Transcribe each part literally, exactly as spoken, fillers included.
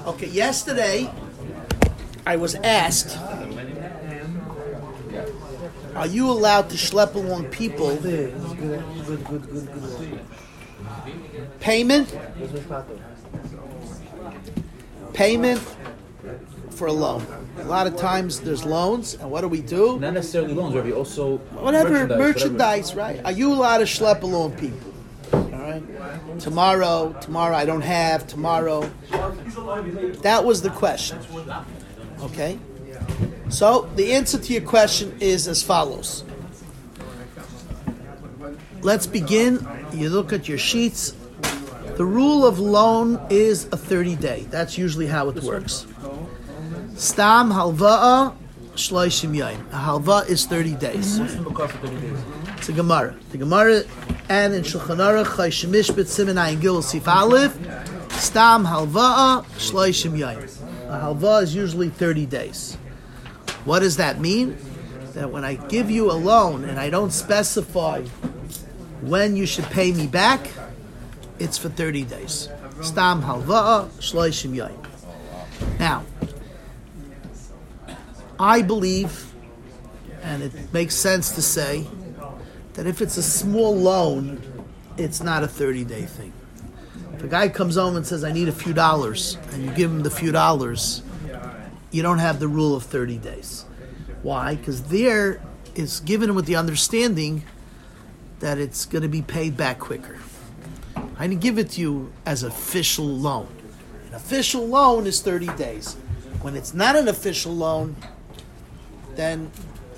Okay, yesterday I was asked, are you allowed to schlep along people payment payment for a loan? A lot of times there's loans, and what do we do? Not necessarily loans, Rabbi, also Whatever, merchandise. merchandise, whatever. right? Are you allowed to schlep along people? All right? Tomorrow, tomorrow I don't have, tomorrow. That was the question. Okay? So, the answer to your question is as follows. Let's begin. You look at your sheets. The rule of loan is a thirty day. That's usually how it works. Stam halva'a shloishim yayim. A halva is thirty days. It's a Gemara. The Gemara and in Shulchan Aruch Chayshim Mishpat Siman Ayin Gil Sif Aleph. Stam halva'a shloishim yayim. A halva is usually thirty days. What does that mean? That when I give you a loan and I don't specify when you should pay me back, it's for thirty days. Stam halva'a shloishim yayim. Now, I believe, and it makes sense to say, that if it's a small loan, it's not a thirty-day thing. If a guy comes home and says, I need a few dollars, and you give him the few dollars, you don't have the rule of thirty days. Why? Because there it's given with the understanding that it's going to be paid back quicker. I didn't give it to you as an official loan. An official loan is thirty days. When it's not an official loan, then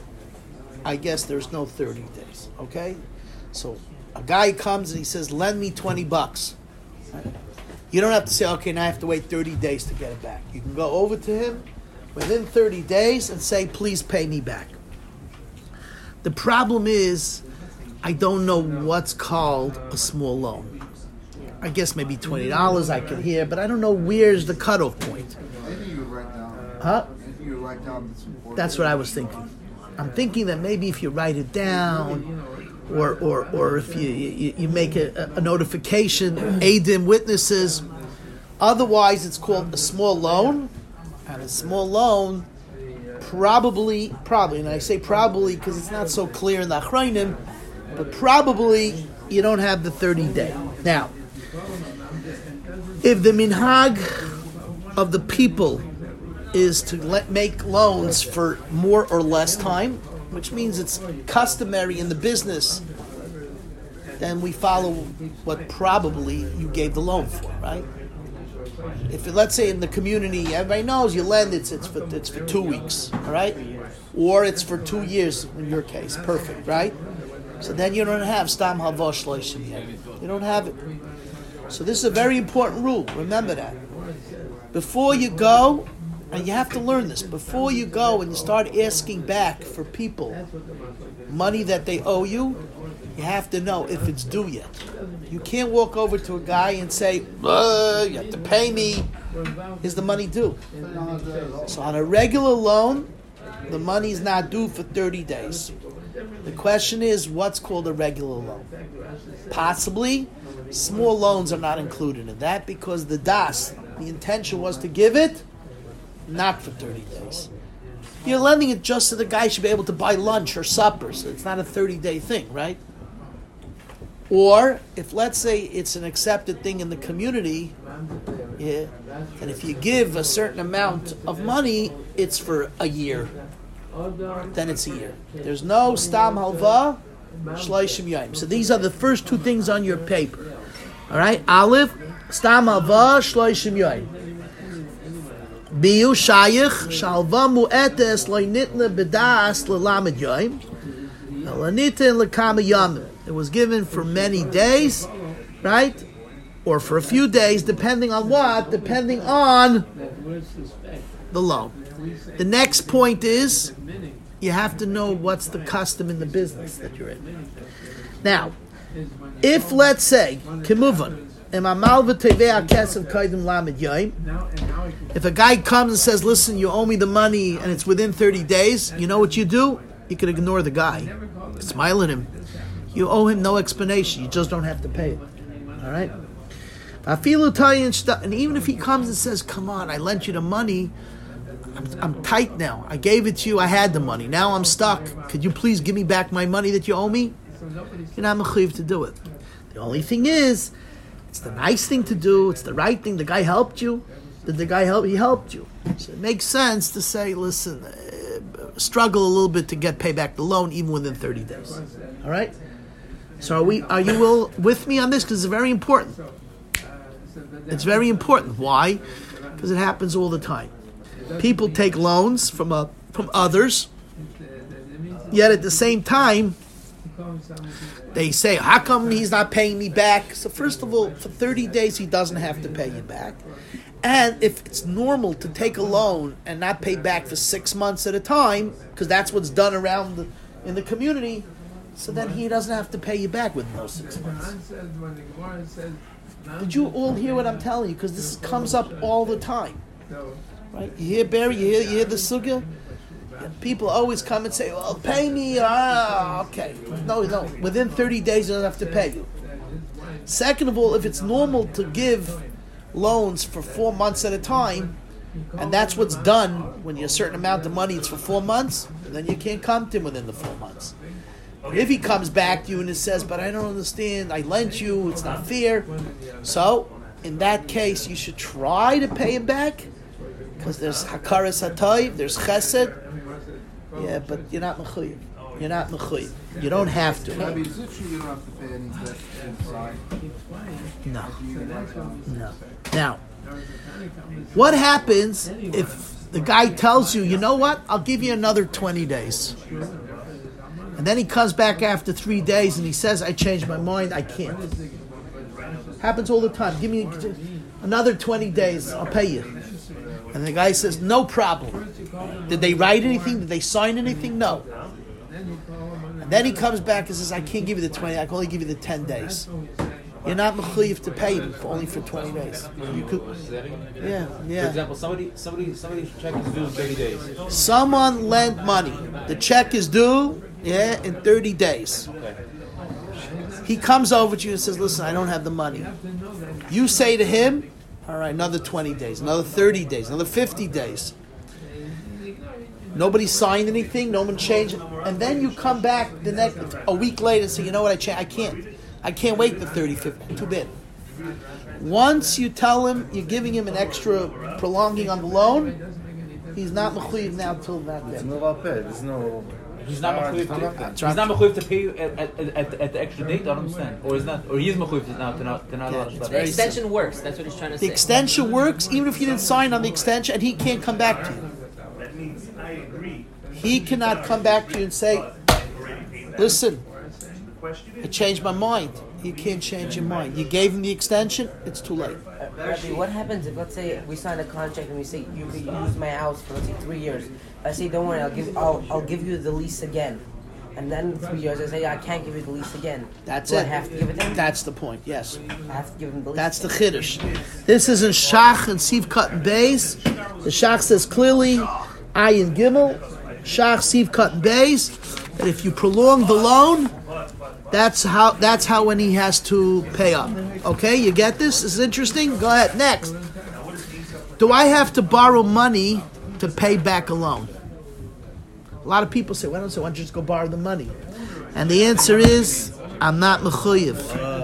I guess there's no thirty days, okay? So a guy comes and he says, lend me twenty bucks. You don't have to say, okay, now I have to wait thirty days to get it back. You can go over to him within thirty days and say, please pay me back. The problem is, I don't know what's called a small loan. I guess maybe twenty dollars I can hear, but I don't know where's the cutoff point. Huh? That's what I was thinking. I'm thinking that maybe if you write it down, or or or if you you, you make a, a notification, Adim witnesses. Otherwise, it's called a small loan, and a small loan probably probably, and I say probably because it's not so clear in the Achrayim, but probably you don't have the thirty day. Now, if the minhag of the people is to let make loans for more or less time, which means it's customary in the business, then we follow what probably you gave the loan for, right? If let's say in the community, everybody knows you lend it's it's for it's for two weeks, all right, or it's for two years in your case, perfect, right? So then you don't have stam halva shloishim yet. You don't have it. So this is a very important rule. Remember that. Before you go. And you have to learn this. Before you go and you start asking back for people money that they owe you, you have to know if it's due yet. You can't walk over to a guy and say, uh, you have to pay me. Is the money due? So on a regular loan, the money is not due for thirty days. The question is, what's called a regular loan? Possibly, small loans are not included in that because the das, the intention was to give it, not for thirty days. You're lending it just so the guy should be able to buy lunch or supper, so it's not a thirty-day thing, right? Or, if let's say it's an accepted thing in the community, yeah, and if you give a certain amount of money, it's for a year. Then it's a year. There's no stam halva, shloishim yayim. So these are the first two things on your paper. All right? Aleph, stam halva, shloishim yayim. Biyu shayich shalva mu'etes lo'nitna b'das l'lamed yoyim l'nitin l'kama yamim. It was given for many days, right? Or for a few days, depending on what? Depending on the loan. The next point is you have to know what's the custom in the business that you're in. Now, if let's say kimuvan. If a guy comes and says, listen, you owe me the money and it's within thirty days, you know what you do? You can ignore the guy. Smile at him. You owe him no explanation. You just don't have to pay it. All right? And even if he comes and says, come on, I lent you the money, I'm, I'm tight now. I gave it to you, I had the money. Now I'm stuck. Could you please give me back my money that you owe me? You're not mechuyev to do it. The only thing is, it's the nice thing to do, it's the right thing. The guy helped you. Did the guy help? He helped you. So it makes sense to say, listen, uh, struggle a little bit to get pay back the loan even within thirty days. All right? So are we? Are you will with me on this? Because it's very important. It's very important. Why? Because it happens all the time. People take loans from uh, from others, yet at the same time, they say, how come he's not paying me back? So first of all, for thirty days, he doesn't have to pay you back. And if it's normal to take a loan and not pay back for six months at a time, because that's what's done around the, in the community, so then he doesn't have to pay you back within those six months. Did you all hear what I'm telling you? Because this comes up all the time. Right? You hear Barry, you hear, you hear the sugya? People always come and say, well, pay me. Ah, okay. No, no. Within thirty days, you don't have to pay you. Second of all, if it's normal to give loans for four months at a time, and that's what's done when you have a certain amount of money, it's for four months, then you can't come to him within the four months. If he comes back to you and he says, but I don't understand, I lent you, it's not fair. So, in that case, you should try to pay him back, because there's hakaras hatayv, there's chesed. Yeah, but you're not mechuyev. You're not mechuyev. You don't have to. Rabbi, is it true you don't have to pay any debt inside? No. No. Now, what happens if the guy tells you, you know what, I'll give you another twenty days. And then he comes back after three days and he says, I changed my mind, I can't. Happens all the time. Give me another twenty days, I'll pay you. And the guy says, no problem. Did they write anything? Did they sign anything? No. And then he comes back and says, I can't give you the twenty, I can only give you the ten days. You're not mechuyev to pay him for only for twenty days. You could, yeah, yeah. For example, somebody, somebody, somebody's check is due in thirty days. Someone lent money. The check is due, yeah, in thirty days. Okay. He comes over to you and says, listen, I don't have the money. You say to him, all right, another twenty days, another thirty days, another fifty days. Nobody signed anything, no one changed it. And then you come back the next a week later and say, you know what, I cha- I can't. I can't wait the thirty, fifty, too bad. Once you tell him you're giving him an extra prolonging on the loan, he's not mechuyev now till that day. There's no valpeh, there's no... He's not mechuyev to, That's he's right. not mechuyev to pay you at, at, at, at the extra date. I don't understand, or is not, or he's mechuyev to now to not to not Yeah, allow it's us. very The extension works. That's what he's trying to The say. extension works even if you didn't sign on the extension, and he can't come back to you. He cannot come back to you and say, listen, I changed my mind. You can't change your mind. You gave him the extension, it's too late. Uh, Rabbi, what happens if, let's say, we sign a contract and we say you could use my house for, let's say, three years? I say, don't worry, I'll give, I'll, I'll give you the lease again. And then in three years, I say, I can't give you the lease again. That's Do it. I have to give it to him? That's the point, yes. I have to give him the lease. That's the chiddush. This is in Shach and Siv Cut and Beis. The Shach says clearly, Ayin Gimel, Shach Siv Cut and Beis, that if you prolong the loan, that's how that's how when he has to pay up. Okay, you get this? This is interesting? Go ahead. Next. Do I have to borrow money to pay back a loan? A lot of people say, why don't, say, why don't you just go borrow the money? And the answer is, I'm not mechuyev.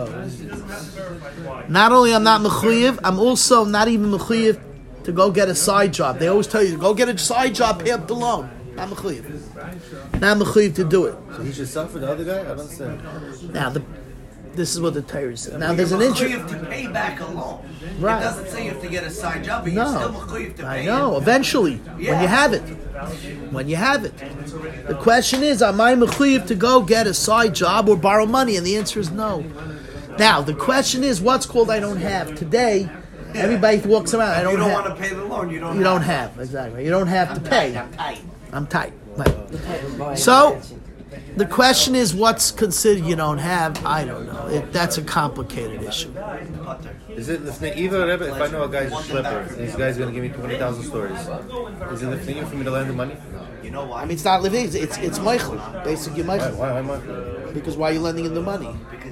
Not only I'm not mechuyev, I'm also not even mechuyev to go get a side job. They always tell you, go get a side job, pay up the loan. Not mechuyev. Not mechuyev to do it. So he should suffer the other guy? I don't understand. Now, the, this is what the Torah says. Now, there's an You're interest. mechuyev to pay back a loan. Right. It doesn't say you have to get a side job, but you're still No, mechuyev to pay I it. know. Eventually, when Yeah. you have it, when you have it, the question is: am I mechuyev to go get a side job or borrow money? And the answer is no. Now, the question is: what's called I don't have today? Everybody walks around. I don't, you don't have. want to pay the loan. You don't. You don't have. have exactly. You don't have to pay. I'm tight. I'm tight. Right. So, the question is: what's considered you don't have? I don't know. It, that's a complicated issue. Is it the thing, either Rebbe, if I know a guy's a schlepper, this guy's going to give me twenty thousand stories, is it the thing for me to lend the money? You know why? I mean, it's not living. It's it's, it's Michael. Basically, Why, Michael. why, why am I? Because why are you lending him the money? Because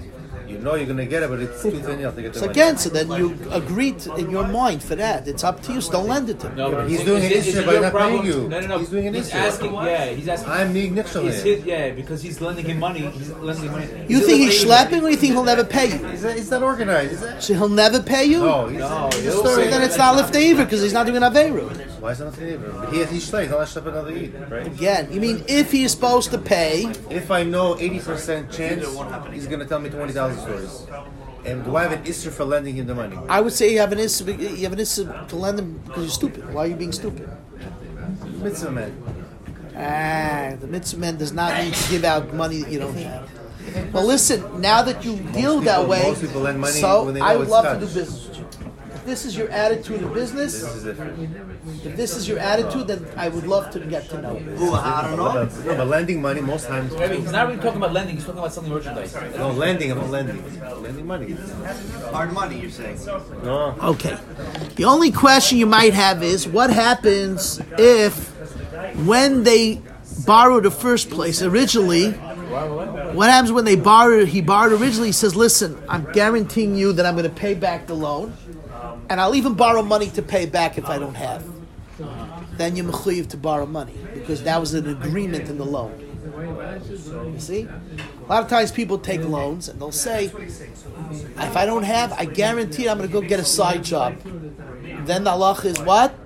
You know you're gonna get it, but it's too thin to get the So money. again, so then you agreed in your mind for that. It's up to you. So don't lend it to him. No, but he's is doing it- an is issue it by your not problem? paying you. No, no, no. He's doing an he's issue. asking. Yeah, he's asking. I'm being nixel It's here. his, yeah, because he's lending him money. He's lending him money. You think he's schlepping, or you think he'll never pay you? He's not, he's not organized. He's not, So he'll never pay you? no, he's, No, he's a he'll story. So then it's not lift either because he's not doing an averu. Why is it not even? But he he's schlepping. He's not schlepping another eat, right? Again, you mean if he is supposed to pay? If I know eighty percent chance, he's gonna tell me twenty thousand stories. And do I have an issue for lending him the money? I would say you have an issue. You have an issue to lend him because you're stupid. Why are you being stupid? Mitzvah man. Ah, the mitzvah man does not need to give out money that you don't have. Well, listen. Now that you deal that people- way, most people lend money so when they know I would it's love touch. to do business with you. If this is your attitude of business, This is different. if this is your attitude, then I would love to get to know you. Ooh, I don't know. But, no, but lending money most times. I mean, he's not really talking about lending. He's talking about selling merchandise. No, lending. I'm not lending. Lending money. Hard money, you're saying. No. Okay. The only question you might have is what happens if, when they borrow the first place originally, what happens when they borrow? He borrowed originally. He says, "Listen, I'm guaranteeing you that I'm going to pay back the loan, and I'll even borrow money to pay back if I don't have." Then you're mechuyev to borrow money because that was an agreement in the loan. You see, a lot of times people take loans and they'll say, "If I don't have, I guarantee I'm going to go get a side job." Then the halacha is what?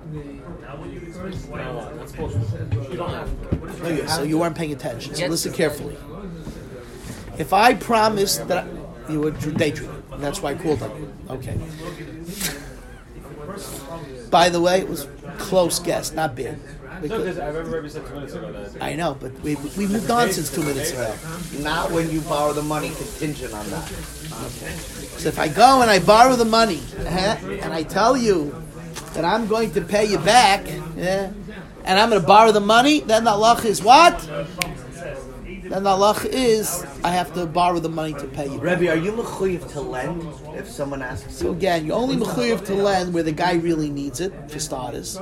Okay, so you weren't paying attention. So listen carefully. If I promised that I, you were daydreaming, and that's why I called on you. Okay. By the way, it was close guess, not big. Because, I remember you said two minutes ago that. I know, but we we moved on since two minutes ago. Not when you borrow the money contingent on that. So if I go and I borrow the money, uh, and I tell you that I'm going to pay you back, yeah, and I'm going to borrow the money, then the halach is what? Then the halach is I have to borrow the money to pay you. Rebbe, are you mechuyev to lend if someone asks So you? again, you're only mechuyev to lend where the guy really needs it, for starters,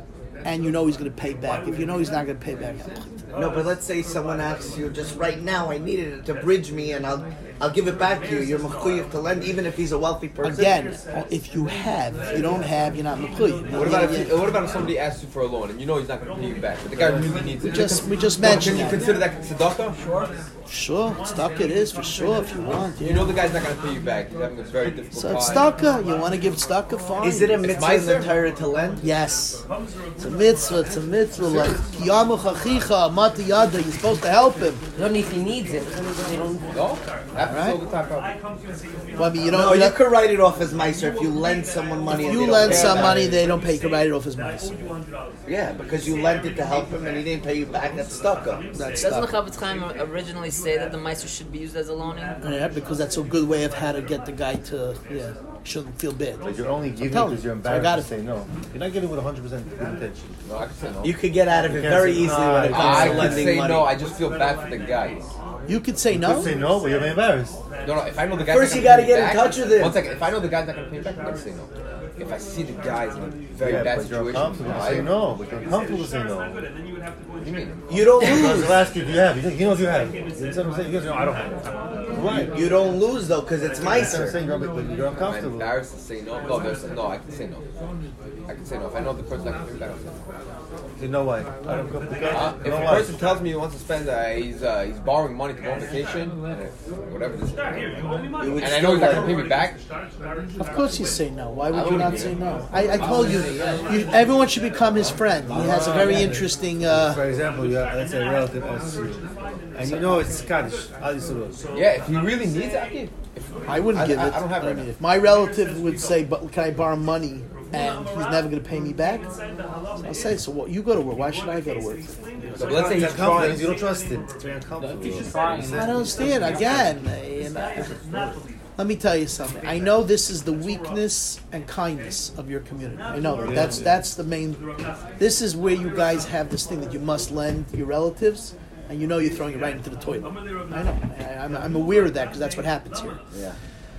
and you know he's going to pay back. If you know he's not going to pay back, No, but let's say someone asks you just right now, I needed it to bridge me and I'll I'll give it back to you. You're mechuyev to lend even if he's a wealthy person. again, if you have, if you don't have, you're not mechuyev. What about if you, what about if somebody asks you for a loan and you know he's not going to pay you back, but the guy really needs it? Just we just No, mentioned Can you that. consider that tzedakah? Sure. Sure, stuck it is for sure if you want. Yeah. You know the guy's not going to pay you back. He's having a very difficult So it's time. tzedakah. You want to give tzedakah? Fine. Is it a mitzvah in the Meiser? Torah to lend? Yes. It's a mitzvah. It's a mitzvah. Like kiyamu chachicha mati yada. You're supposed to help him. Only if he needs it. They don't. No? Happens Right. all the time. probably. Well, I mean, you No, don't. you that- could write it off as meiser if you lend someone money. if and you they don't lend pay some back. money, they don't pay. You can write it off as mice. Yeah, because you lent it to help him and he didn't pay you back. That's stucco. That's Doesn't the stuck. Chavetz Chaim originally say that the Meiser should be used as a loaning? Yeah, because that's a good way of how to get the guy to yeah shouldn't feel bad. But you're only giving telling because you're you. So I got embarrassed to say no. You're not giving with one hundred percent good intention. No, I can say no. You could get out of it can't very say- easily when it Nah, comes I to can lending say money. no. I just feel bad for the guys. You could say You no. could say no, but you're embarrassed. No, no. If I know the guy's First not you gonna gotta pay get me in back- touch with him. One second. If I know the guy's not going to pay me back, I'm going to say no. If I see the guy's in a very Yeah, bad but you're situation, uncomfortable to I- say no. But you're uncomfortable to say no. What do you mean? You don't Because lose. he'll ask you, do you have? He knows you have. Instead of saying, he goes, no, I don't have. Right. You don't lose though because it's Instead of meiser. saying, you're, but you're Am I uncomfortable. embarrassed to say no? No, there's, no, I can say no. I can say no. If I know the person's not going to pay me back, I'll say no. You know why? I don't come because, Uh, if you know a why? person tells me he wants to spend, uh, he's uh, he's borrowing money to go on vacation, and if, whatever this is, and You would I know still he's not lend. going to pay me back, Of course you say no. Why would you not say no? I, I told you, you, everyone should become his friend. He has a very interesting. Uh, For example, you have, let's say, a relative asks you, and you know it's Scottish. Al Yisrael. yeah, if he really needs it, I give. If, I wouldn't I- give I- it. I don't have it right mean, now. if my relative would say, "But can I borrow money?" and he's never going to pay me back, so I'll say, "So what? You go to work. Why should I go to work?" So let's say It's he's uncomfortable. trying. You don't trust him. It's very uncomfortable. I don't understand. Again, eh, and I- let me tell you something. I know this is the weakness and kindness of your community. I know that. That's that's the main. This is where you guys have this thing that you must lend your relatives, and you know you're throwing it right into the toilet. I know. I, I'm, I'm aware of that because that's what happens here. Yeah,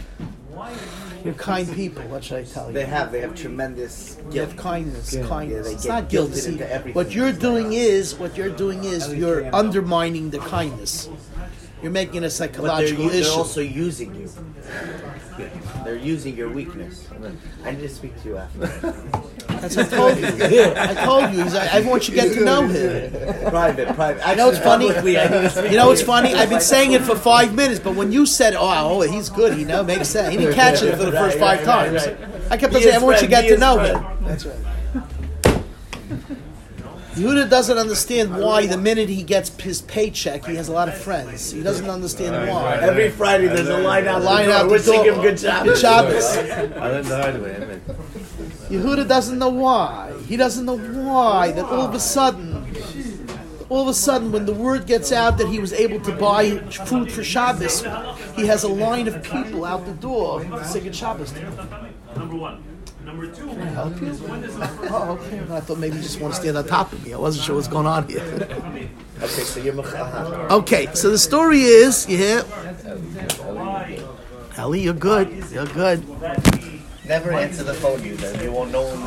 You're kind people. What should I tell you? they have they have tremendous You guilt. have kindness, Yeah, kindness. they It's get not guilt. guilted See, into everything. what you're doing is, what you're doing is, you're undermining the kindness. you're making a But they're, psychological u- they're issue. also using you. They're using your weakness. I need to speak to you after. That's what I told you. I told you. He's, I, I want you to get to know him. Private, private. You know what's funny? Publicly, I need to speak You know to what's funny? I've been saying it for five minutes, but when you said, "Oh, oh he's good," you know, makes sense. He didn't catch it for the first Right, five right, times. right, right. I kept on Be saying, "I his want you to friend, get be to his know friend. him." That's right. Yehuda doesn't understand why the minute he gets his paycheck, he has a lot of friends. He doesn't understand why. Every Friday there's a line out Line the out door the wishing door. him good job. Good Shabbos. I learned the hard way. I mean. Yehuda doesn't know why. He doesn't know why that all of a sudden, all of a sudden, when the word gets out that he was able to buy food for Shabbos, he has a line of people out the door to say good Shabbos to him. Number one. Number two. Can I help you? Oh, okay. I thought maybe you just want to stand on top of me. I wasn't sure what's going on here. Okay, so you're Mechah. Okay, so the story is, you hear? Ellie, you're good. You're good. Never answer the phone, you then. You won't know when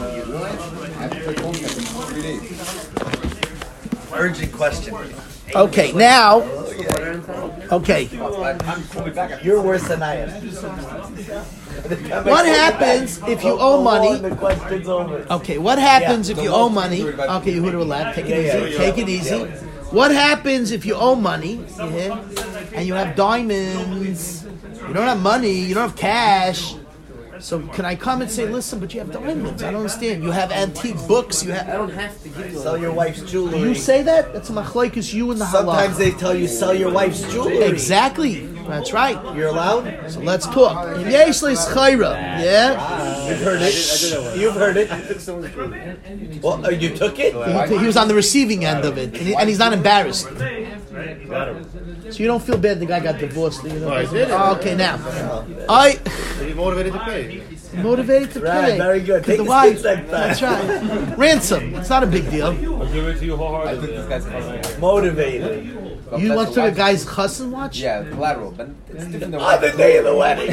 you. Urgent question. Okay, now. Okay. You're worse than I am. What happens if you owe money? The question's over. Okay, what happens if you owe money? Okay, you would have left. Take it Yeah, easy. yeah, Take yeah. it easy. What happens if you owe money, you hear, and you have diamonds? You don't have money. You don't have cash. So can I come and say, listen, but you have diamonds? I don't understand. You have antique books. You I have. don't have to give you Sell your wife's jewelry. You say that? That's a machlokes you and the halakha. Sometimes they tell you sell your wife's jewelry. Exactly. That's right. You're allowed? So let's talk. Yesh le'schayra. Yeah. You've heard it. You've heard it. Well, uh, you took it? He, he was on the receiving end of it, and, he, and he's not embarrassed. So you don't feel bad the guy got divorced. You know? No, I didn't. Oh, okay, now. I Are you motivated to pay? motivated to Right, pay. very good. 'Cause Take the his wife. kids next time. That's right. Ransom. It's not a big deal. I'll give it to you I think wholeheartedly. this guy's cussing. Motivated. You want to the guy's chassan watch? Yeah, collateral, but it's different than On the day of the wedding.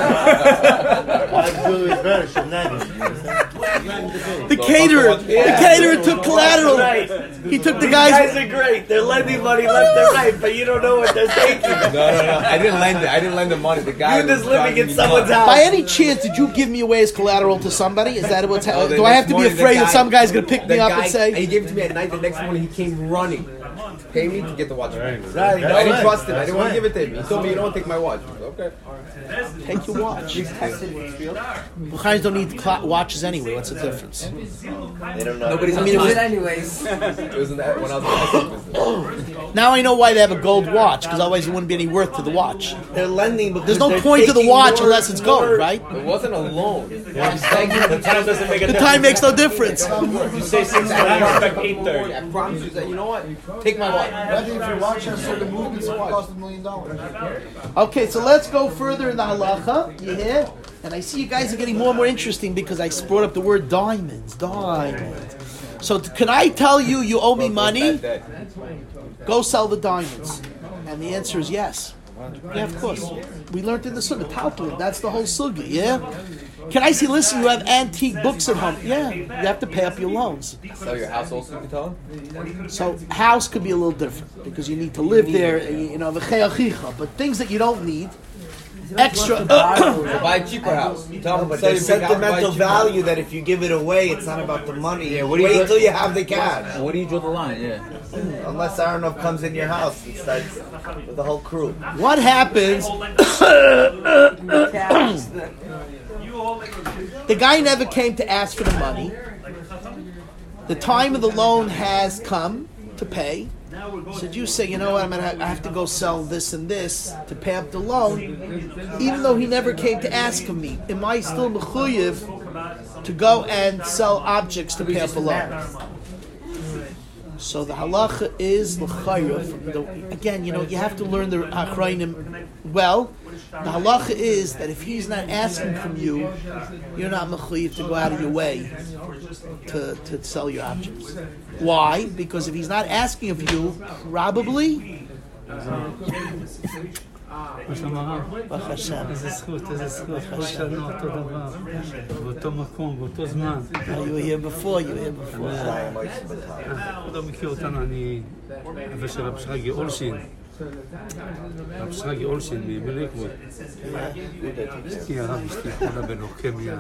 My jewelry is better. Should not be. The caterer. The caterer took collateral. Right. He took the These guys guy's. are great. They're lending money left and right, but you don't know what they're taking. No, no, no. I didn't lend it. I didn't lend the money. The guy You're just was living driving in me someone's nuts. house. By any chance, did you give me away as collateral to somebody? Is that what's Oh, happening? the Do I have next to be morning, the afraid that guy- some guy's gonna pick the me up guy- and say? He gave it to me at night. The next morning, he came running. Pay me to get the watch. Right. Right. I didn't right. trust him. I That's didn't want right. to give it to him. He told me, "You don't want to take my watch." Okay. Take your watch. Bukhari's don't need cl- watches anyway. What's the difference? They don't know. Nobody's I on mean, it time. was- anyways. It was in the, when I was in the escort business. Now I know why they have a gold watch, because otherwise it wouldn't be any worth to the watch. They're lending because There's no they're point to the taking watch more- unless it's gold, more- right? It wasn't a loan. The time doesn't make a The difference. time makes no difference. You say six thirty, I expect eight thirty. I promise you that. You know what? Take my watch. Imagine if your watch has certain movements, it would cost a million dollars. Okay, so let's go further in the halacha. You hear? And I see you guys are getting more and more interesting because I brought up the word diamonds. Diamonds. So t- can I tell you you owe me money? Go sell the diamonds. And the answer is yes. Yeah, of course. We learned in the sunnah, Talmud. That's the whole sunnah, yeah? Can I see, listen, you have antique books at home. Yeah, you have to pay up your loans. Sell your house also, you can tell him? So house could be a little different because you need to live there, you know, v'che'achicha. But things that you don't need, extra. So buy a cheaper house. Tell him, But sell there's your big house, buy a sentimental cheaper house. value that if you give it away, it's not about the money. Yeah, what do you Wait do- until you have the cash. What do you draw the line? Yeah. Unless Aronov comes in your house and starts with the whole crew. What happens? The guy never came to ask for the money. The time of the loan has come to pay. So you say, you know what, I'm gonna have, I have to go sell this and this to pay up the loan, even though he never came to ask of me. Am I still mechuyev to go and sell objects to pay up the loan? So the halacha is l'chayav. Again, you know, you have to learn the achrayim well. The halacha is that if he's not asking from you, you're not mechuyev to go out of your way to, to sell your objects. Why? Because if he's not asking of you, probably. Baruch Hashem. איזה זכות, איזה זכות, כל שנה אותו דבר, באותו מקום, באותו זמן. You were here before, you were here before. אתה לא מכיר אותנו, אני אבא של רב שרגי אולשין, הרב שרגי אולשין ממליקווד. אשתי הרב, אשתי חולה בלוקמיה.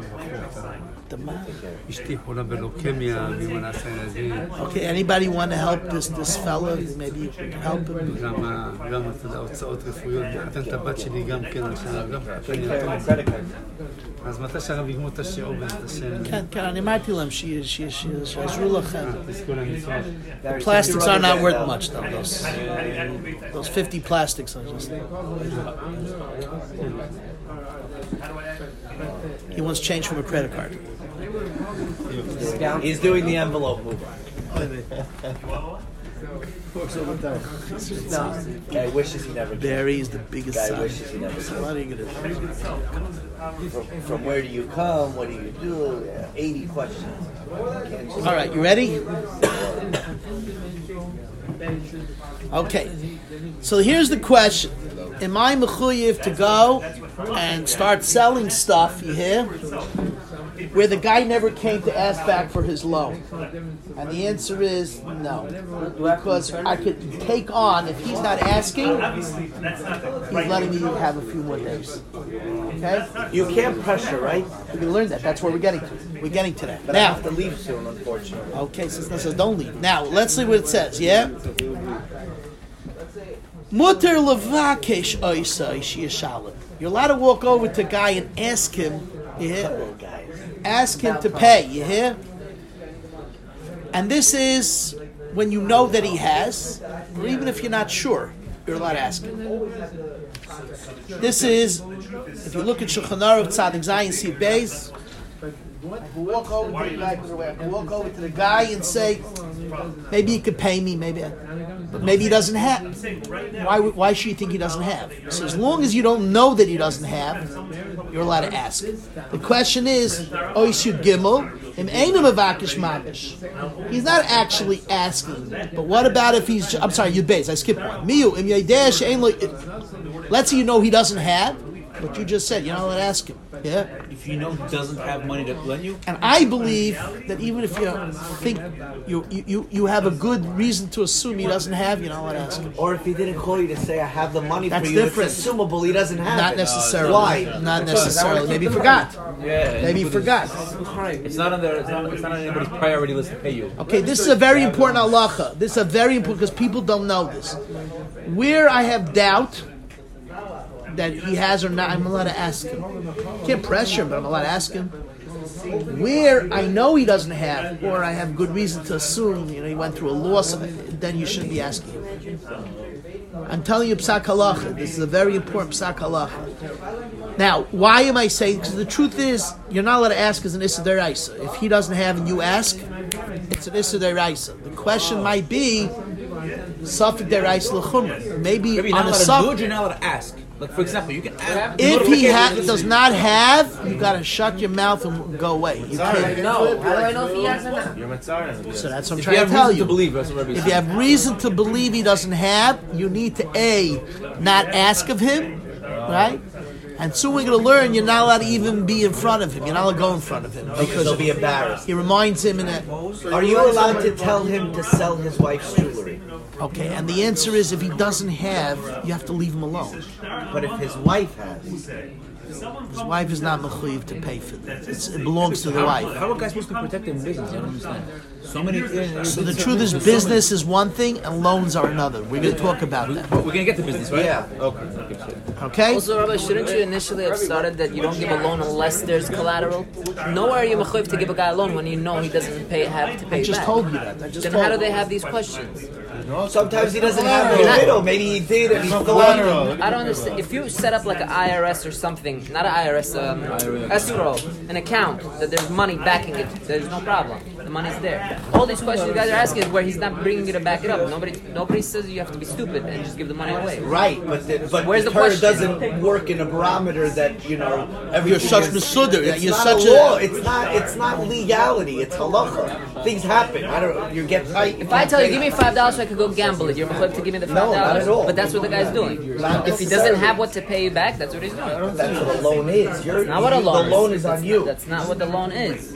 אשתי חולה בלוקמיה, ואם נעשה ילדים. Okay, anybody want to help this this fella? Maybe you can help him. גם, גם אתה יודע, הוצאות רפואיות, נתן את הבת שלי גם כן, עכשיו, גם אז מתי שהרב יגמור את השיעור בעזרת השם? כן, כן, אני אמרתי להם שיעזרו לכם. תזכו למצוות. The plastics are not worth much though. Those, those fifty plastics are just... He wants change from a credit card. He's doing the envelope move. Guy wishes he never did. Barry is the biggest Guy son. wishes he never So did. what are you going to do? From, from where do you come? What do you do? Yeah, eighty questions. All right, you ready? Okay. So here's the question. Am I mechuyev to go and start selling stuff, you hear, where the guy never came to ask back for his loan? And the answer is no. Because I could take on, if he's not asking, he's letting me have a few more days. Okay? You can't pressure, right? We're going to learn that. That's where we're getting to. We're getting to that. But I Now, have to leave soon, unfortunately. okay, so it says don't leave. Now, let's see what it says, yeah? Mutter levakesh oisai sheyashalim. You're allowed to walk over to a guy and ask him, you hear? Ask him to pay, you hear? And this is when you know that he has, or even if you're not sure, you're allowed to ask him. This is, if you look at Shulchan Aruch Tzadik Zayin Sif Beis, walk over to the guy, walk over to the guy and say, maybe you could pay me, maybe, but maybe he doesn't have. Why? Why should you think he doesn't have? So as long as you don't know that he doesn't have, you're allowed to ask. The question is, Oishu Gimel, im einam avakish mamish. He's not actually asking, but what about if he's? I'm sorry, you base. I skipped one. Miu im yadesh ein lo. Let's say you know he doesn't have. What you just said, you're not allowed to ask him. Yeah. If you know he doesn't have money to lend you, And I believe that even if you think you you, you have a good reason to assume he doesn't have, you're not allowed to ask him. Or if he didn't call you to say, I have the money That's for you, different. it's assumable he doesn't have Not it. necessarily. Why? Not necessarily. Maybe he forgot. yeah, Maybe he forgot. It's not on their. It's not, it's not on anybody's priority list to pay you. Okay, this is a very important halacha. This is a very important because people don't know this. Where I have doubt that he has or not, I'm allowed to ask him. Can't pressure him, but I'm allowed to ask him. Where I know he doesn't have, or I have good reason to assume, you know, he went through a loss, then you shouldn't be asking him. I'm telling you psak halacha. This is a very important psak halacha. Now, why am I saying? Because the truth is, you're not allowed to ask as an issa deraisa. If he doesn't have and you ask, it's an issa deraisa. The question might be, safek deraisa l'chumra. Maybe Maybe you're on not a allowed to do safek. it. You're not allowed to ask. Like for example, you can ask. If he ha- does not have, you got to shut your mouth and go away. You can't. No, how do I know if he has or not? You're Matzar. So that's what I'm If you trying have to tell reason you. to believe, that's what Rabbi If you have reason to believe he doesn't have, you need to A, not ask of him, right? And soon we're going to learn you're not allowed to even be in front of him. You're not allowed to go in front of him. Because he'll be embarrassed. He reminds him in a... Are you allowed to tell him to sell his wife's jewelry? Okay, and the answer is if he doesn't have, you have to leave him alone. But if his wife has, His wife is not mechuyev to pay for that. It's, it belongs to the wife. How are guys supposed to protect their business? I don't understand. So many. So the truth is business is one thing and loans are another. We're going to talk about that. We're gonna get to business, right? Yeah. Okay. Okay. Okay? Also, Rabbi, shouldn't you initially have started that you don't give a loan unless there's collateral? Nowhere are you mechuyev to give a guy a loan when you know he doesn't pay have to pay I just back. told you that. I just Then told how do you. they have these questions? Sometimes he doesn't have the widow. Maybe he did and he's collateral. I don't understand. If you set up like an I R S or something, not an I R S, um, escrow, an account that there's money backing it, there's no problem. The money's there. All these questions you guys are asking is where he's not bringing it to back it up. Nobody, nobody says you have to be stupid and just give the money away. Right, but the, but Where's the the Torah question? doesn't work in a barometer that you know. Everything You're such is, mesuder. It's You're not such a a- law. It's not. It's not legality. It's halacha. Things happen. I don't. You get. I, If I tell you, give me five dollars so I could go gamble it, you're mechuyev to give me the five No, not dollars. at all. But that's what the guy's doing. Not If he doesn't have what to pay you back, that's what he's doing. That's what a loan is. You're, Not what a you- loan The loan is. is on That's- you. That's not what the loan is.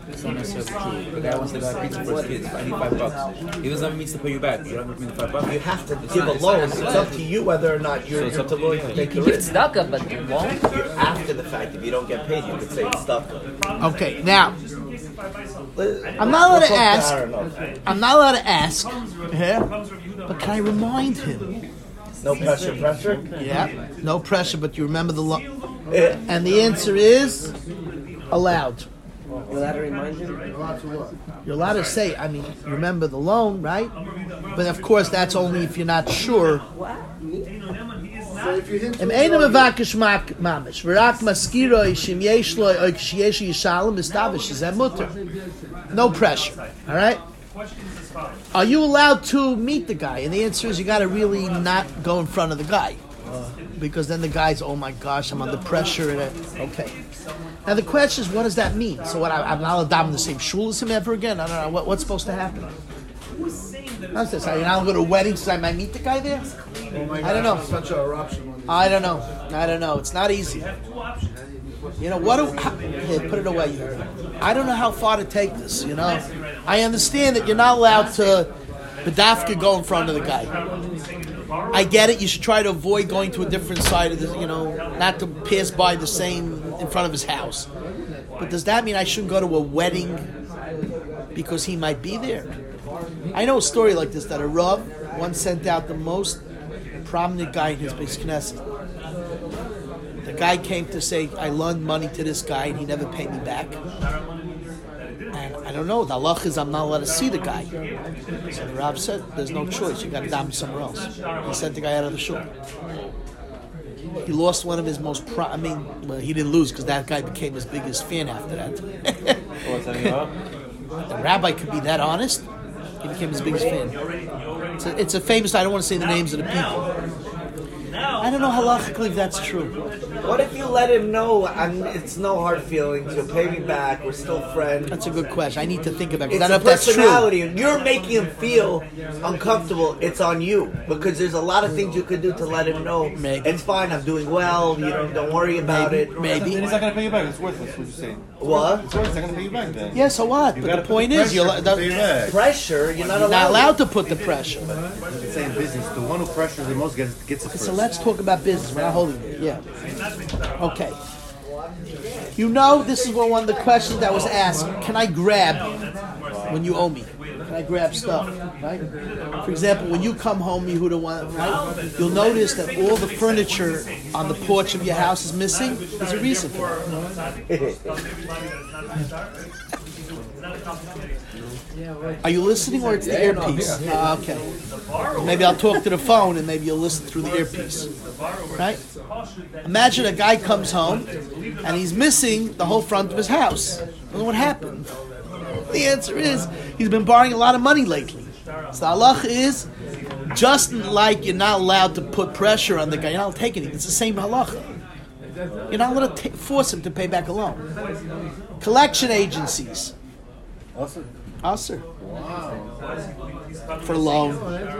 It's not necessarily true. The guy wants to buy pizza for his kids. I need five bucks. He doesn't have means to pay you back. You don't have me five bucks. You have to It's give not- a it's loan. not- It's up to you whether or not you're, So it's you're up to willing you. to take the You give risk. tzedakah, but you won't. You're after the fact. If you don't get paid, you could say it's stuck. Okay, now I'm not allowed to ask. I'm not allowed to ask. Yeah, but can I remind him? No pressure, pressure. Yeah, no pressure. But you remember the law, Yeah. and the answer is allowed. You're allowed to remind him? You're allowed to say, I mean, remember the loan, right? But of course, that's only if you're not sure. Im einem avakish mak mamish, v'rak maskiroi shim yesh lo oy ksheyesh yishalom mistavish is mutter. No pressure, all right? Are you allowed to meet the guy? And the answer is you got to really not go in front of the guy, because then the guy's, oh my gosh, I'm under pressure. And it, okay. Now the question is, what does that mean? So what? I, I'm not allowed in the same shul as him ever again? I don't know. What, what's supposed to happen? How's this? Are you not allowed to go to weddings? So I might meet the guy there? Oh my I don't know. gosh, Such a eruption. I don't know. I don't know. It's not easy. You know what? Do, how, here, put it away. I don't know how far to take this. You know, I understand that you're not allowed to bedafka go in front of the guy. I get it. You should try to avoid going to a different side of the. You know, not to pass by the same in front of his house. But does that mean I shouldn't go to a wedding because he might be there? I know a story like this that a Rav once sent out the most prominent guy in his Beis Knesset. The guy came to say, I loaned money to this guy and he never paid me back. And I don't know, the halach is I'm not allowed to see the guy. So the Rav said, there's no choice, you got to dam somewhere else. He sent the guy out of the shul. He lost one of his most pro- I mean, well, he didn't lose because that guy became his biggest fan after that. The rabbi could be that honest. He became his biggest fan. It's a, it's a famous, I don't want to say the names of the people. I don't know halachically if that's true. What if you let him know I'm, it's no hard feelings, you'll pay me back, we're still friends? That's a good question. I need to think about it. It's I don't a know if that's true. personality. and You're making him feel uncomfortable. It's on you because there's a lot of things you could do to let him know Maybe. it's fine. I'm doing well. You know, don't worry about Maybe. it. Maybe. Then he's not going to pay you back. It's worthless. What you saying? What? It's worthless. He's not going to pay you back then. Yeah, so what? You But gotta the put point the is, you're, pressure to pay you back. Pressure. You're not you're allowed. not allowed to put the pressure. It's saying business. The one who pressures the most gets gets it first. So let's talk about business. We're not holding it. Yeah. Okay. You know, this is one of the questions that was asked. Can I grab when you owe me? Can I grab stuff? Right? For example, when you come home, Yehuda, one, right? You'll notice that all the furniture on the porch of your house is missing. There's a reason for it. Are you listening, or it's the earpiece? Ah, okay. Maybe I'll talk to the phone, and maybe you'll listen through the earpiece. Right? Imagine a guy comes home, and he's missing the whole front of his house. Well, what happened? The answer is he's been borrowing a lot of money lately. So the halach is just like you're not allowed to put pressure on the guy. You're not allowed to take anything. It's the same halacha. You're not allowed to ta- force him to pay back a loan. Collection agencies. Also, Usher. For a loan.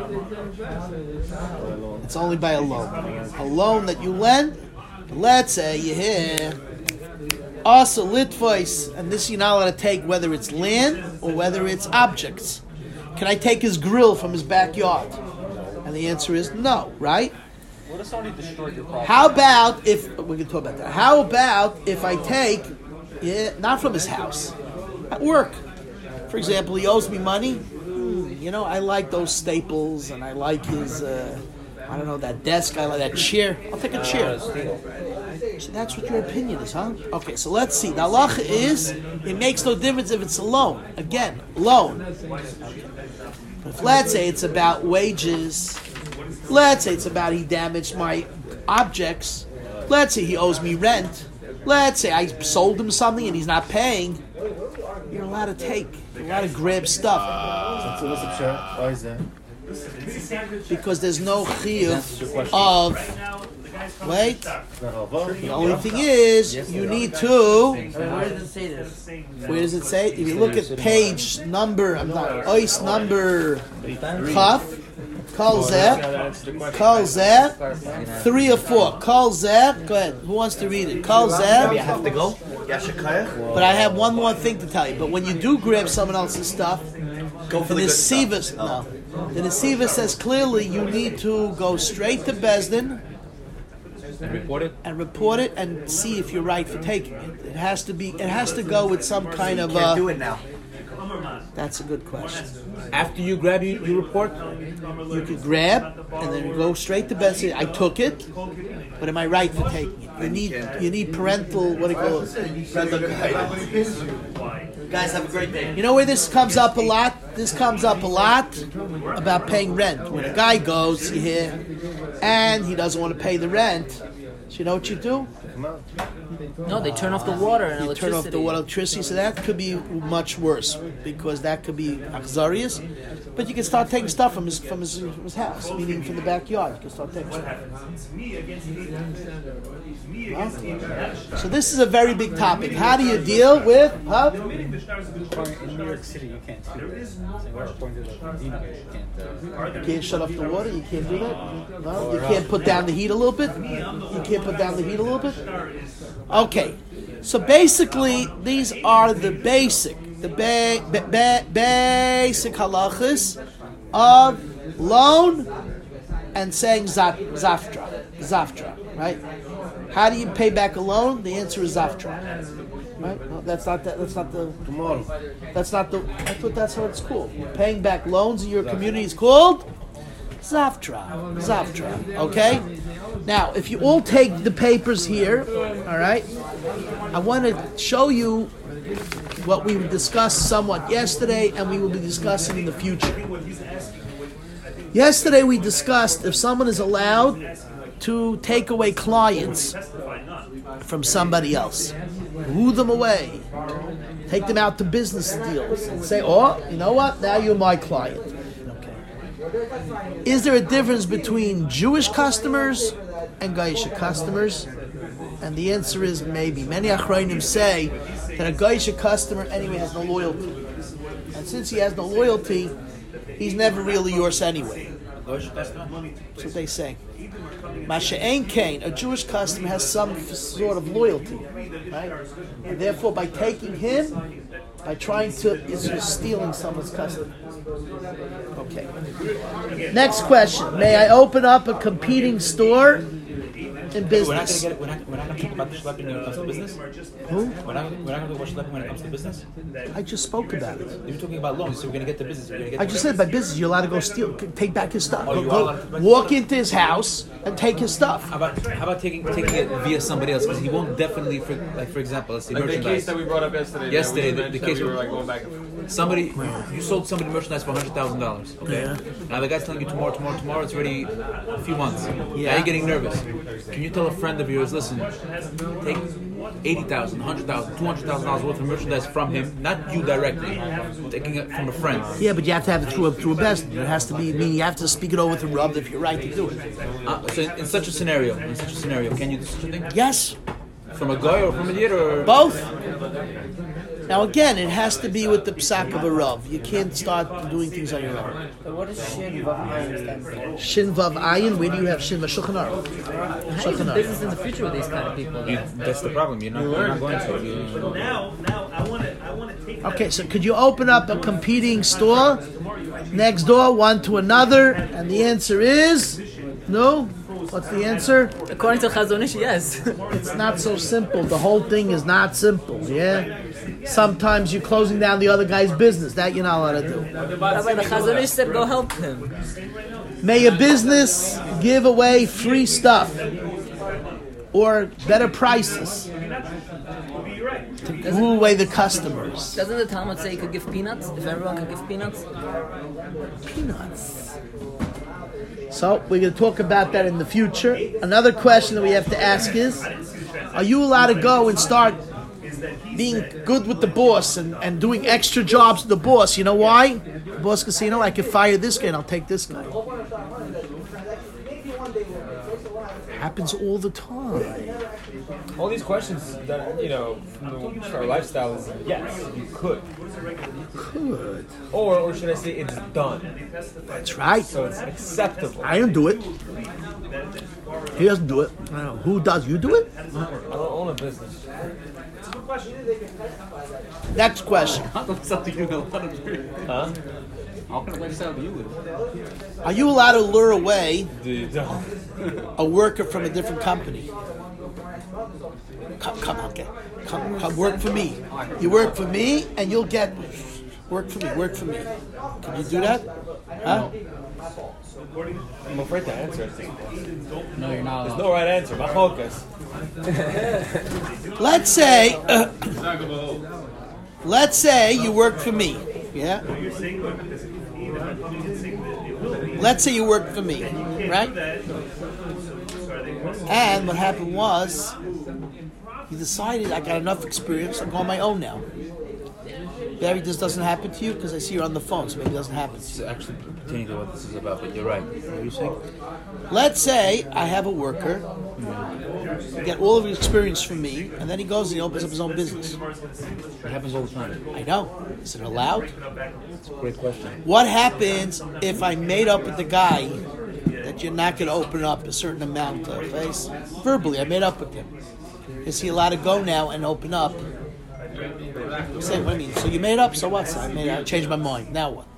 It's only by a loan. A loan that you lend, let's say you hear. Also, litvois, and this you're not allowed to take whether it's land or whether it's objects. Can I take his grill from his backyard? And the answer is no, right? What if somebody destroyed your property? How about if, we can talk about that. How about if I take, yeah, not from his house, at work. For example, he owes me money. Hmm, you know, I like those staples and I like his, uh, I don't know, that desk, I like that chair. I'll take a chair. So that's what your opinion is, huh? Okay, so let's see. The halacha is, it makes no difference if it's a loan. Again, loan. But if let's say it's about wages, let's say it's about he damaged my objects, let's say he owes me rent, let's say I sold him something and he's not paying, you're allowed to take, you're allowed to grab stuff. so what's the pshat? Why is that? Because there's no chiyuv of, wait, the only thing is, you need to, Where does it say this? where does it say? If you look at page number, I'm not, ois number, chaf, Kol Zeh, Kol Zeh, three or four. Kol Zeh, go ahead. Who wants to read it? Kol Maybe I Zeh, have to go. Yashikaya? But I have one more thing to tell you. But when you do grab someone else's stuff, Go for the the good Nesiva, stuff. no, the Nesiva says clearly you need to go straight to Bezdin And report it. and report it and see if you're right for taking it. It has to be. It has to go with some kind of. Can't Uh, do it now. that's a good question. After you grab, you, you report. You could grab and then go straight to Bezdin. I took it, but am I right for taking it? You need. You need parental. What do you call it? Parental guidance. Guys, have a great day. You know where this comes up a lot? This comes up a lot about paying rent. When a guy goes, you hear, and he doesn't want to pay the rent, so you know what you do? No, they turn off the water and You turn electricity. off the water electricity, so that could be much worse because that could be achzarius. But you can start taking stuff from his from his, from his house, meaning from the backyard. You can start taking stuff. Huh? So this is a very big topic. How do you deal with? Huh? In New York City, you can't do that. So we're according to the Dina, you can't. Uh, You can't shut off the water. You can't do that. No, you can't put down the heat a little bit. You can't put down the heat a little bit. Okay, so basically these are the basic, the ba- ba- ba- basic halachas of loan and saying zaf- zaftra, zaftra, right? How do you pay back a loan? The answer is zaftra, right? No, that's not that. That's not the Tomorrow. That's not the. I thought that's how it's called. Paying back loans in your community is called Zaftra. Zaftra. Okay? Now, if you all take the papers here, all right, I want to show you what we discussed somewhat yesterday and we will be discussing in the future. Yesterday we discussed if someone is allowed to take away clients from somebody else, woo them away, take them out to business deals and say, oh, you know what, now you're my client. Is there a difference between Jewish customers and Gaisha customers? And the answer is maybe. Many Achrayim say that a Gaisha customer anyway has no loyalty. And since he has no loyalty, he's never really yours anyway. That's what they say. Masha'en Kain, a Jewish customer has some f- sort of loyalty, right? And therefore, by taking him, by trying to, is just stealing someone's customer. Okay. Next question. May I open up a competing store in business? We're not going to get. We're not. We're not going to talk about the schlepping when it comes to business. Who? We're not. We're not going to talk about schlepping when it comes to business. I just spoke about it. You were talking about loans, so we're going to get the business. We're going to get. I just said by business, you're allowed to go steal, take back his stuff. Oh, Go- you go- are allowed to take- walk into his house and take his stuff. How about how about taking taking it via somebody else? Because he won't definitely, for, like for example, let's say Like the merchandise. case that we brought up yesterday. Yesterday, that we the, the mentioned case that we where were like going back and forth. somebody you sold somebody merchandise for hundred thousand dollars. Okay. Yeah. Now the guy's telling you tomorrow, tomorrow, tomorrow. It's already a few months. Yeah. Now you're getting nervous. Can you tell a friend of yours, listen, take eighty thousand, hundred thousand, two hundred thousand dollars worth of merchandise from him, not you directly, taking it from a friend. Yeah, but you have to have it through a through a best. It has to be. I mean, you have to speak it over with the Rav if you're right to do it. Uh, so in, in such a scenario, in such a scenario, can you do such a thing? Yes, From a guy or from a yid or both. Now again, it has to be with the psak of a Rav. You can't start doing things on your own. But what does Shin Vav Ayin stand for? Shin Vav Ayin. Where do you have Shin Vav Shulchan Aruch? How do you do business in the future with these kind of people? You, Then? that's the problem. You're not, you're not going to. You, Now, now I want to, I want to take. Okay, so could you open up a competing store next door, one to another? And the answer is no. What's the answer? According to Chazon Ish, yes. It's not so simple. The whole thing is not simple. Yeah. Sometimes you're closing down the other guy's business. That you're not allowed to do. Rabbi, the Chazon Ish said, go help him. May a business give away free stuff or better prices to woo away the customers. Doesn't the Talmud say you could give peanuts? If everyone could give peanuts? Peanuts. So we're going to talk about that in the future. Another question that we have to ask is, are you allowed to go and start being good with the boss and, and doing extra jobs with the boss? You know why? The boss can say, you know, I can fire this guy and I'll take this guy. Happens all the time. All these questions that, you know, from the, our lifestyle is yes, you could. Could. Or, or should I say it's done? That's right. So it's acceptable. I don't do it. He doesn't do it. I don't know. Who does? You do it? I don't own a business. Next question. How come something you know how to do? Huh? How can a lifestyle do you live? Are you allowed to lure away Dude, don't. a worker from a different company? Come, come on, get, come, come, work for me. You work for me, and you'll get work for me. Work for me. Can you do that? Huh? I'm afraid to answer. No, you're not. There's no right answer. My focus. Let's say, uh, let's say you work for me. Yeah. Let's say you work for me, right? And what happened was, you decided I got enough experience. I'm on my own now. Barry, this doesn't happen to you because I see you're on the phone, so maybe it doesn't happen to It's you. actually pertaining to what this is about, but you're right. What are you saying? Let's say I have a worker, get all of his experience from me, and then he goes and he opens up his own business. It happens all the time. I know. Is it allowed? It's a great question. What happens if I made up with the guy that you're not going to open up a certain amount of face? Verbally, I made up with him. Is he allowed to go now and open up? Say what I mean. So you made up, so what? So I made I changed my mind. Now what?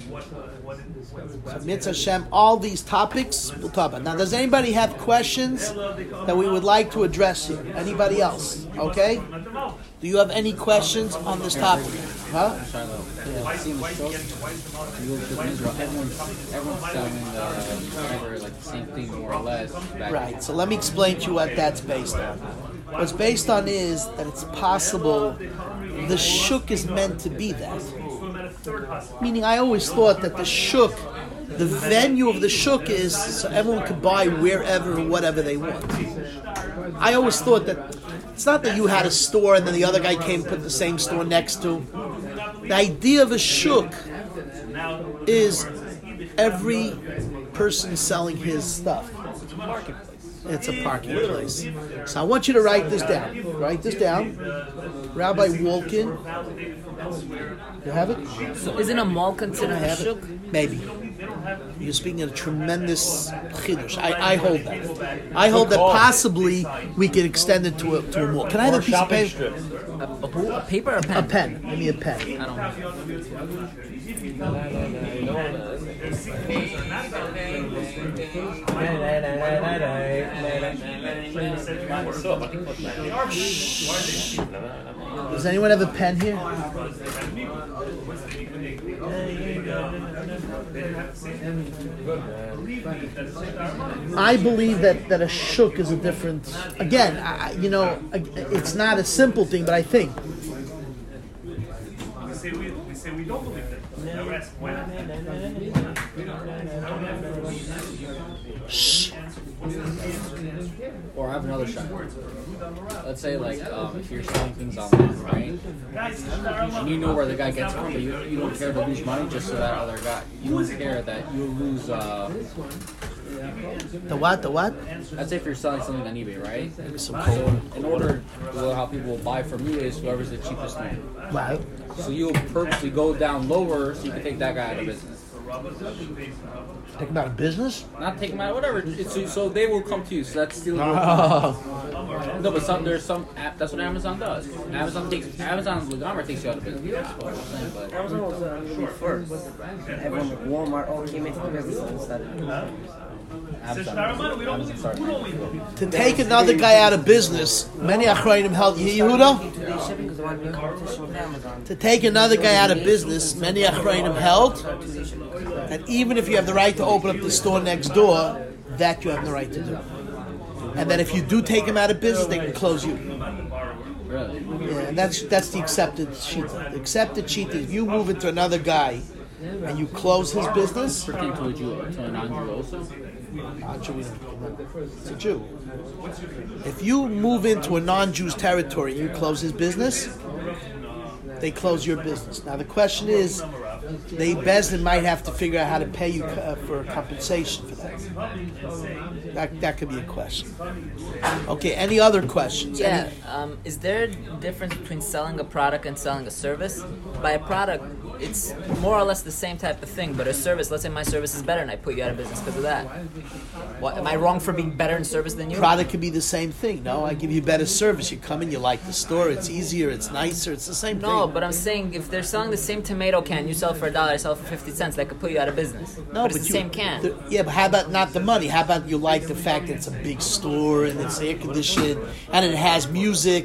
So Mitzvah Hashem, all these topics we'll talk about. Now, does anybody have questions that we would like to address here? Anybody else? Okay? Do you have any questions on this topic? Huh? Yeah, seeing the show, you live in Israel. Everyone's, everyone's selling uh, whatever, like the same thing more or less. Back Right. So let me explain to you what that's based on. What's based on is that it's possible the shuk is meant to be that. Meaning, I always thought that the shuk, the venue of the shuk is so everyone could buy wherever or whatever they want. I always thought that it's not that you had a store and then the other guy came and put the same store next to. The idea of a shuk is every person selling his stuff. It's a parking place. So I want you to write this down. Write this down. Rabbi Wolkin. You have it? So isn't a mall considered I a have it? shuk? Maybe. You're speaking of a tremendous chidush. I, I hold that. I hold that possibly we could extend it to a, to a mall. Can I have a piece of paper? A, a, who? A paper or a pen? A pen. Give me a pen. I don't Does anyone have a pen here? I believe that, that a shuk is a different. Again, I, you know, it's not a simple thing, but I think. We say we, we say we don't believe that. Never ask why not. Shh. Or I have another shot. Let's say, like, um, if you're selling things online, right? And you know where the guy gets from, but you, you don't care to lose money just so that other guy. You don't care that you'll lose. Uh, The what? The what? Let's say if you're selling something on eBay, right? Some So, in order, well, how people will buy from you is whoever's the cheapest one. Right. So you'll purposely go down lower so you can take that guy out of business. Take him out of business? Not take him out, whatever. It's, so, so they will come to you. So that's stealing. Oh. No, but some, there's some app. That's what Amazon does. Amazon takes Amazon's Legamer takes you out of business. That's what I'm saying, but Amazon was uh, really first. Everyone like Walmart all came into the business and started. Amazon, Amazon started. To take another guy out of business, many Achrayim held Yehuda. They shipping because they want to be in competition with Amazon. To take another guy out of business, many Achrayim held that even if you have the right to open up the store next door, that you have the right to do. And that if you do take him out of business, they can close you. Really? Yeah, and that's that's the accepted shita. The accepted shita is you move into another guy and you close his business. Pertain to a Jew, to a non-Jew also. Non-Jew, it's a Jew. If you move into a non-Jew's territory and you close his business, they close your business. Now the question is, they Bezdin might have to figure out how to pay you uh, for compensation for that. That that could be a question. Okay, any other questions? Yeah. Any- Um, is there a difference between selling a product and selling a service? By a product, it's more or less the same type of thing, but a service, let's say my service is better and I put you out of business because of that. What, am I wrong for being better in service than you? Product could be the same thing. No, I give you better service. You come in, you like the store. It's easier. It's nicer. It's the same No, thing. but I'm saying if they're selling the same tomato can, you sell it for a dollar, I sell it for fifty cents, that could put you out of business. No, but it's but the you, same can. the- yeah, but how about not the money? How about you like the fact that it's a big store and it's air conditioned and it has music?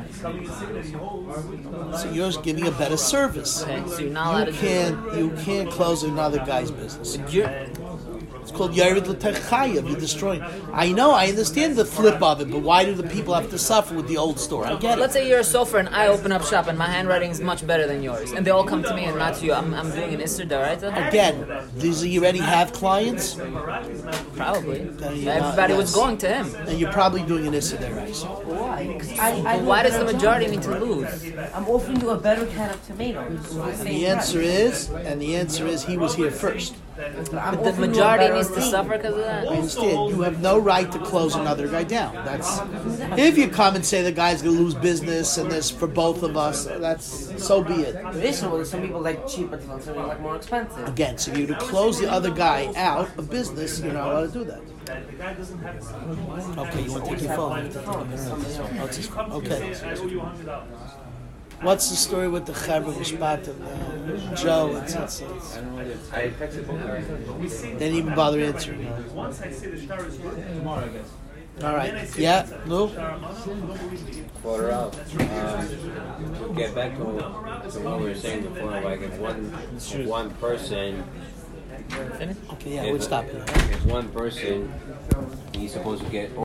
So you're giving a better service. Okay, so you're not allowed You to do can't you can't close another guy's business. It's called Yared L'Techayev. You're destroying. I know, I understand the flip of it, but why do the people have to suffer with the old store? I get it. Let's say you're a sofer and I open up shop and my handwriting is much better than yours, and they all come to me and not to you. I'm, I'm doing an Isser D'Oraita? Again, does he already have clients? Probably. Then you're Everybody not- was yes. going to him. And you're probably doing an Issa there, right? Why? 'Cause I, I But why know does the better majority tomatoes. need to lose? I'm offering you a better can of tomatoes. for the And same the answer price. is, and the answer is, he was here first. But I'm But the offering you a majority better needs to thing. suffer because of that. I understand. You have no right to close another guy down. That's if you come and say the guy's going to lose business and this for both of us. That's so be it. Traditionally, some people like cheaper things, some people like more expensive. Again, so you to close the other guy out of business, you're not allowed to do that. Okay, you want to take your phone? Oh, it's his phone. Okay. What's the story with the Chavra Mishpat and uh, Joe? It's, it's, it's, I texted both guys. they didn't even bother answering. huh? Once I say the star is good, tomorrow I guess. All right. Yeah. No. Quarter out. Um, to get back to, to what we were saying before, like if one if one person, Okay. Yeah. if, We'll stop here. if one person he's supposed to get